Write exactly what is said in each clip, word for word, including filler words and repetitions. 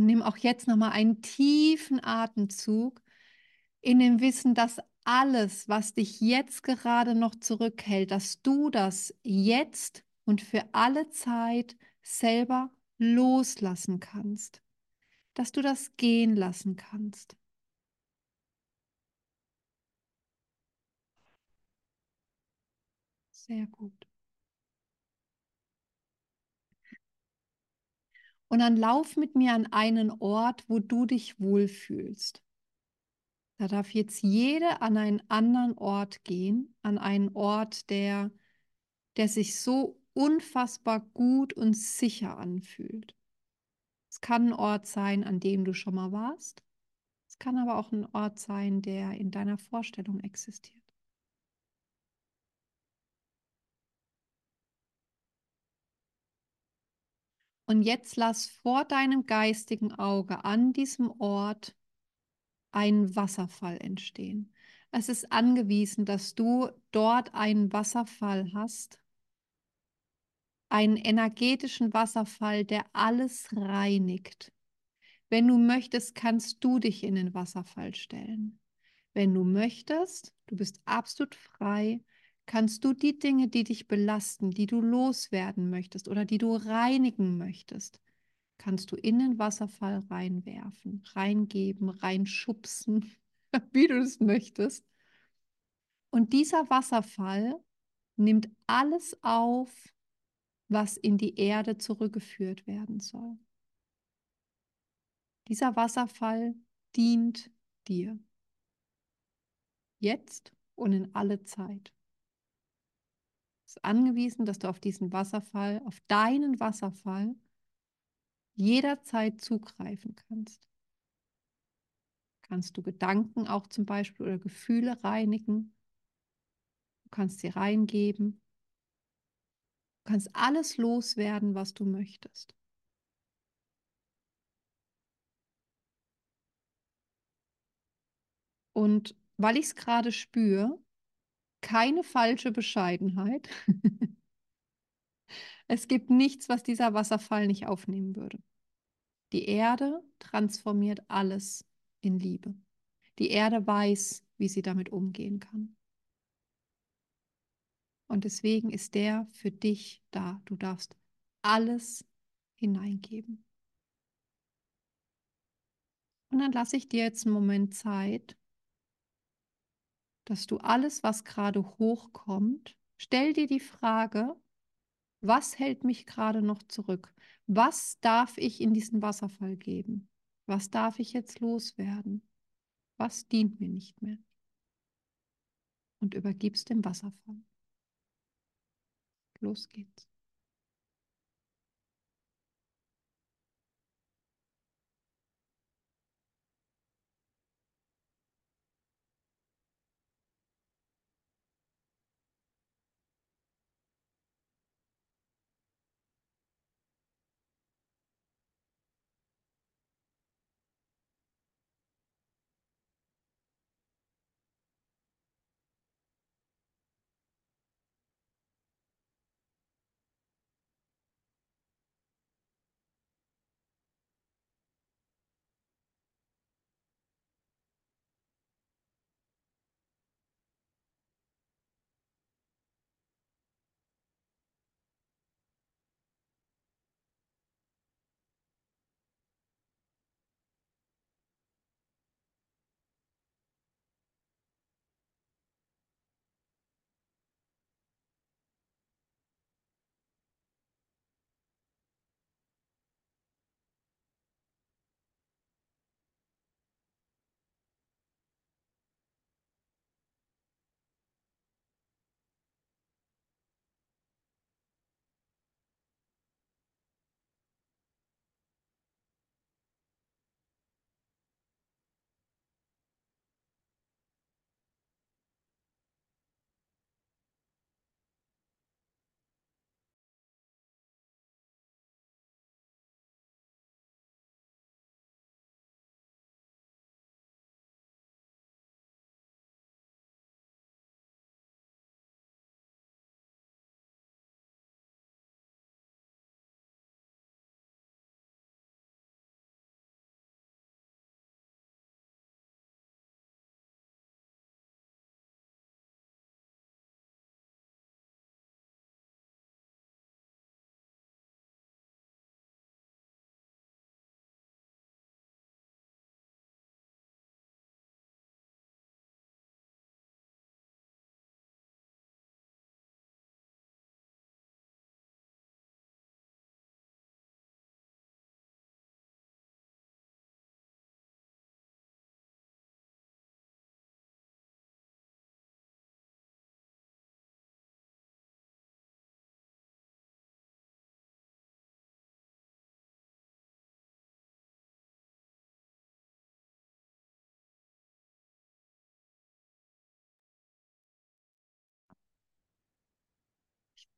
Und nimm auch jetzt noch mal einen tiefen Atemzug in dem Wissen, dass alles, was dich jetzt gerade noch zurückhält, dass du das jetzt und für alle Zeit selber loslassen kannst, dass du das gehen lassen kannst. Sehr gut. Und dann lauf mit mir an einen Ort, wo du dich wohlfühlst. Da darf jetzt jede an einen anderen Ort gehen, an einen Ort, der, der sich so unfassbar gut und sicher anfühlt. Es kann ein Ort sein, an dem du schon mal warst. Es kann aber auch ein Ort sein, der in deiner Vorstellung existiert. Und jetzt lass vor deinem geistigen Auge an diesem Ort einen Wasserfall entstehen. Es ist angewiesen, dass du dort einen Wasserfall hast, einen energetischen Wasserfall, der alles reinigt. Wenn du möchtest, kannst du dich in den Wasserfall stellen. Wenn du möchtest, du bist absolut frei, kannst du die Dinge, die dich belasten, die du loswerden möchtest oder die du reinigen möchtest, kannst du in den Wasserfall reinwerfen, reingeben, reinschubsen, wie du es möchtest. Und dieser Wasserfall nimmt alles auf, was in die Erde zurückgeführt werden soll. Dieser Wasserfall dient dir, jetzt und in alle Zeit. Es ist angewiesen, dass du auf diesen Wasserfall, auf deinen Wasserfall, jederzeit zugreifen kannst. Kannst du Gedanken auch zum Beispiel oder Gefühle reinigen. Du kannst sie reingeben. Du kannst alles loswerden, was du möchtest. Und weil ich es gerade spüre, keine falsche Bescheidenheit. Es gibt nichts, was dieser Wasserfall nicht aufnehmen würde. Die Erde transformiert alles in Liebe. Die Erde weiß, wie sie damit umgehen kann. Und deswegen ist der für dich da. Du darfst alles hineingeben. Und dann lasse ich dir jetzt einen Moment Zeit, dass du alles, was gerade hochkommt, stell dir die Frage, was hält mich gerade noch zurück? Was darf ich in diesen Wasserfall geben? Was darf ich jetzt loswerden? Was dient mir nicht mehr? Und übergib's dem Wasserfall. Los geht's.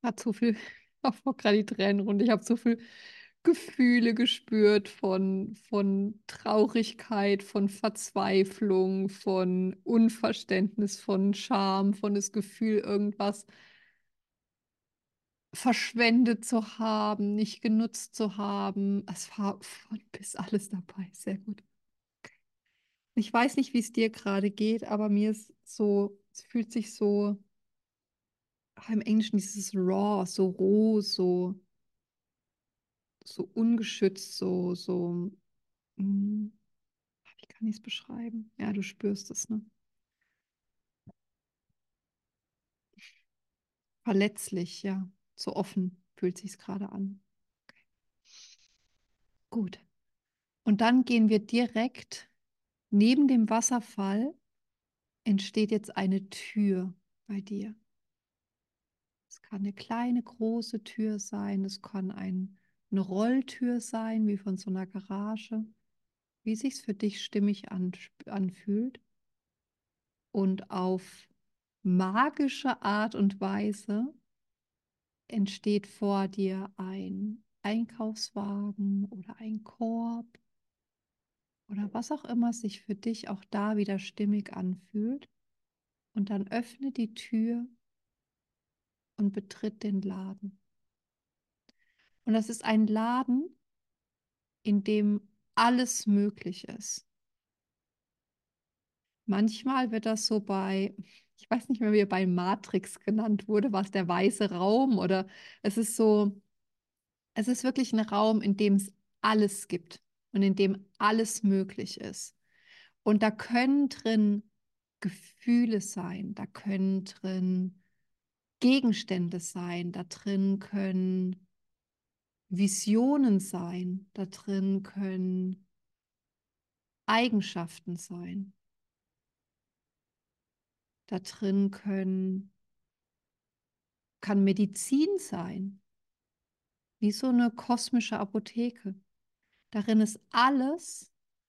Hat so viel davor grade die Tränen runter. Ich habe so viel Gefühle gespürt von von Traurigkeit, von Verzweiflung, von Unverständnis, von Scham, von das Gefühl, irgendwas verschwendet zu haben, nicht genutzt zu haben. Es war von bis alles dabei. Sehr gut. Ich weiß nicht, wie's dir grade geht, aber mir ist so es fühlt sich so ah, im Englischen dieses raw, so roh, so so ungeschützt, so so, hm, wie kann ich's beschreiben? Ja, du spürst es, ne? Verletzlich, ja. So offen fühlt sich's grade an. Okay. Gut. Und dann gehen wir direkt neben dem Wasserfall entsteht jetzt eine Tür bei dir. Es kann 'ne kleine, große Tür sein. Es kann ein 'ne Rolltür sein wie von so 'ner Garage, wie sich's für dich stimmig ansp anfühlt. Und auf magische Art und Weise entsteht vor dir ein Einkaufswagen oder ein Korb oder was auch immer sich für dich auch da wieder stimmig anfühlt. Und dann öffne die Tür und betritt den Laden. Und das ist ein Laden in dem alles möglich ist. Manchmal wird das so bei ich weiß nicht mehr, wie er bei Matrix genannt wurde, war's der weiße Raum oder es ist so es ist wirklich 'n Raum, in dem's alles gibt und in dem alles möglich ist. Und da können drin Gefühle sein, da können drin Gegenstände sein, da drin können Visionen sein, da drin können Eigenschaften sein. Da drin können kann Medizin sein wie so 'ne kosmische Apotheke. Darin ist alles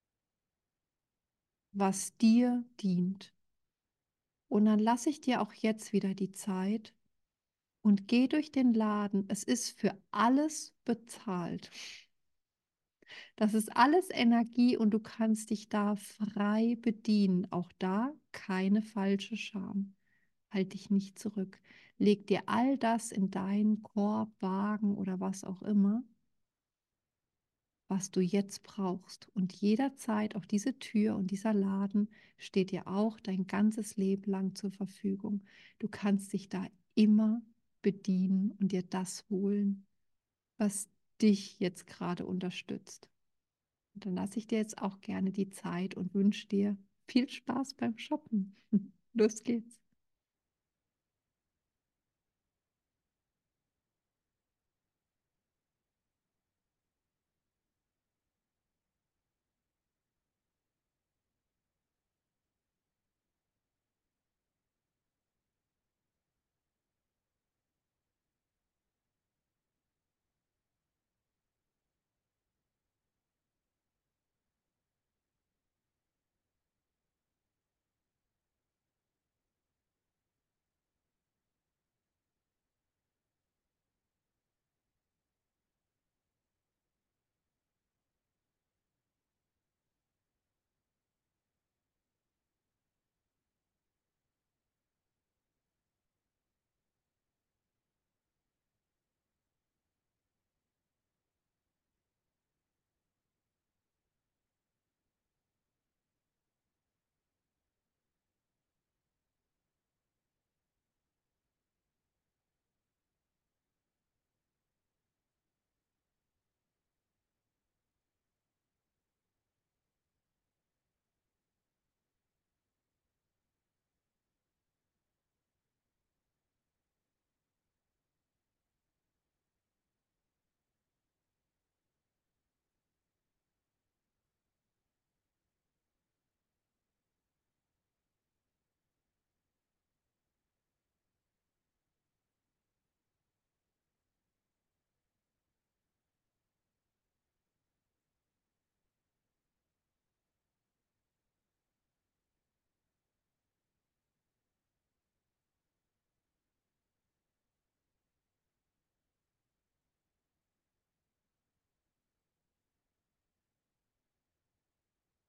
was dir dient. Und dann lasse ich dir auch jetzt wieder die Zeit und geh durch den Laden. Es ist für alles bezahlt. Das ist alles Energie und du kannst dich da frei bedienen. Auch da keine falsche Scham. Halt dich nicht zurück. Leg dir all das in deinen Korb, Wagen oder was auch immer was du jetzt brauchst. Und jederzeit auch diese Tür und dieser Laden steht dir auch dein ganzes Leben lang zur Verfügung. Du kannst dich da immer bedienen und dir das holen, was dich jetzt grade unterstützt. Und dann lasse ich dir jetzt auch gerne die Zeit und wünsche dir viel Spaß beim Shoppen. Los geht's.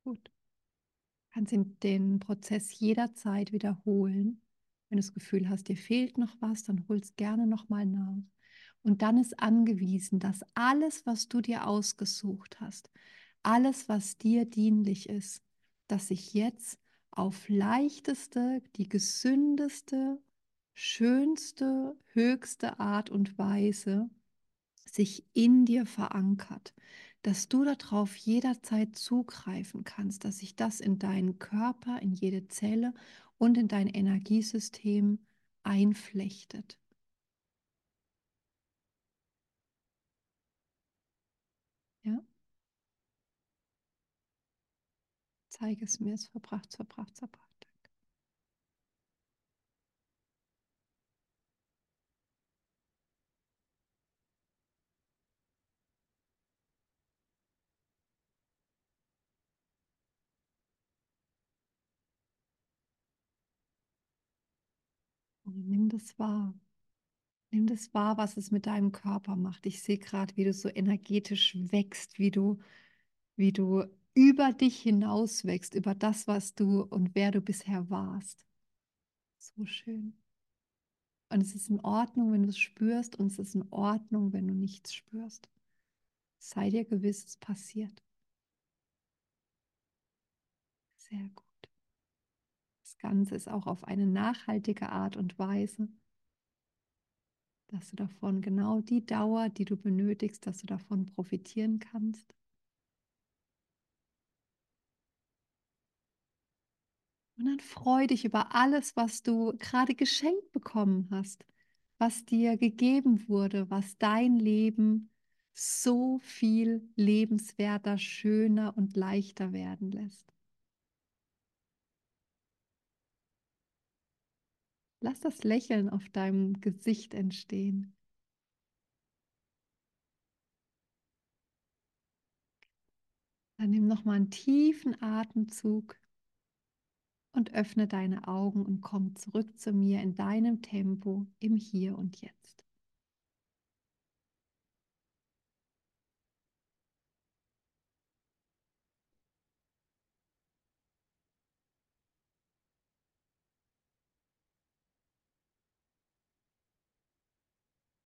Gut. Kannst den den Prozess jederzeit wiederholen. Wenn du das Gefühl hast, dir fehlt noch was, dann hol es gerne noch mal nach. Und dann ist angewiesen, dass alles, was du dir ausgesucht hast, alles, was dir dienlich ist, dass sich jetzt auf leichteste, die gesündeste, schönste, höchste Art und Weise sich in dir verankert, dass du darauf jederzeit zugreifen kannst, dass sich das in deinen Körper, in jede Zelle und in dein Energiesystem einflechtet. Ja, zeige es mir, es verbracht, verbracht, verbracht. Und nimm das wahr. Nimm das wahr, was es mit deinem Körper macht. Ich sehe gerade, wie du so energetisch wächst, wie du, wie du über dich hinaus wächst, über das, was du und wer du bisher warst. So schön. Und es ist in Ordnung, wenn du es spürst, und es ist in Ordnung, wenn du nichts spürst. Sei dir gewiss, es passiert. Sehr gut. Das Ganze ist auch auf eine nachhaltige Art und Weise, dass du davon genau die Dauer, die du benötigst, dass du davon profitieren kannst. Und dann freu dich über alles, was du gerade geschenkt bekommen hast, was dir gegeben wurde, was dein Leben so viel lebenswerter, schöner und leichter werden lässt. Lass das Lächeln auf deinem Gesicht entstehen. Dann nimm noch mal einen tiefen Atemzug und öffne deine Augen und komm zurück zu mir in deinem Tempo im Hier und Jetzt.